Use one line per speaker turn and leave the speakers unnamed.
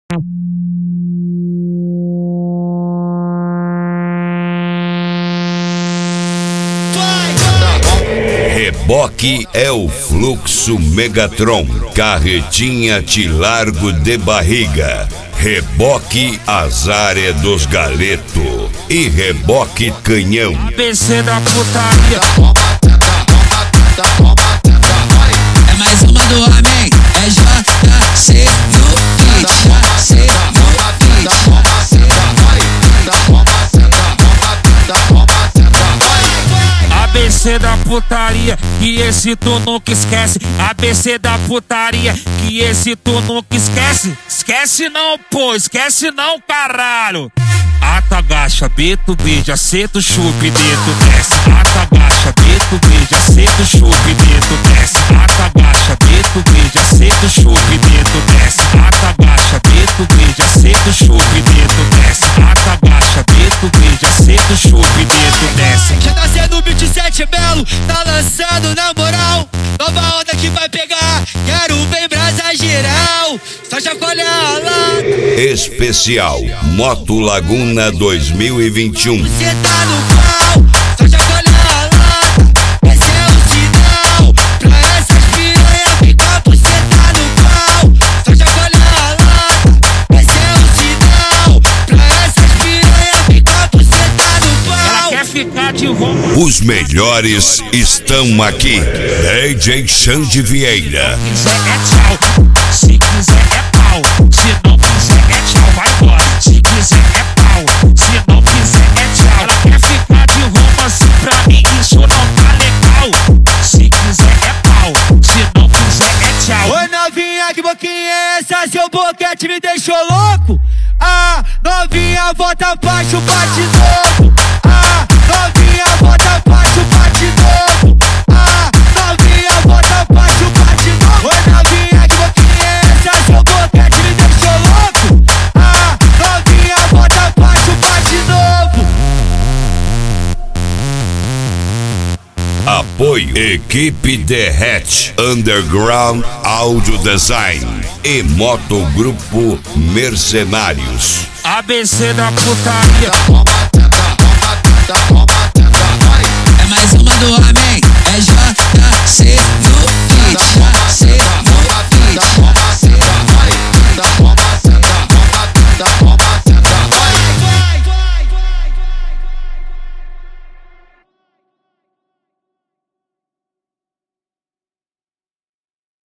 Reboque é o fluxo Megatron, carretinha te largo de barriga. Reboque Azar dos Galeto e reboque Canhão.
ABC da putaria.
É mais uma do homem, é JC no kit, JC no kit.
ABC da putaria, que esse tu nunca esquece. ABC da putaria, que esse tu nunca esquece. Esquece não, pô, esquece não, caralho. Ata, agacha, beto, beija, seta, chupe, dedo, desce. Ata, agacha, beto, beija, seta, chupe, dedo, desce. Ata, agacha, beto, beija, seta, chupe, dedo, desce. Ata, agacha, beto, beija, seta, chupe, dedo, desce. Ata, agacha, beto, beija, seta, chupe, dedo, desce.
Já tá sendo 27 belo, tá lançando na moral. Nova onda que vai pegar, quero bem brasa geral. Só chacoalhar lá.
Especial Moto Laguna 2021.
Você tá no pau, só chacoalhar lá. Esse é o sinal pra essas piranha ficar. Você tá no pau, só chacoalhar lá. Esse é o sinal pra essas piranha ficar. Você tá no pau.
Ela quer ficar de roupa.
Os melhores estão aqui. DJ Xande Vieira.
Se quiser é tchau, se quiser é pau. Se não quiser é tchau, vai embora. Se quiser é pau, se não quiser é tchau. Ela quer ficar de romance pra mim, isso não tá legal. Se quiser é pau, se não quiser é tchau.
Oi novinha, que boquinha é essa? Seu boquete me deixou louco. Ah, novinha, volta pra chupar de novo. Ah, novinha, volta pra chupar de novo. Ah, novinha, volta pra chupar de novo. Oi novinha, que boquinha é essa? Seu boquete me deixou louco. Ah, novinha, volta pra chupar de novo.
Apoio Equipe Derrete, Underground Audio Design e Motogrupo Mercenários.
ABC da putaria.
É mais uma do homem, é JC no kit, JC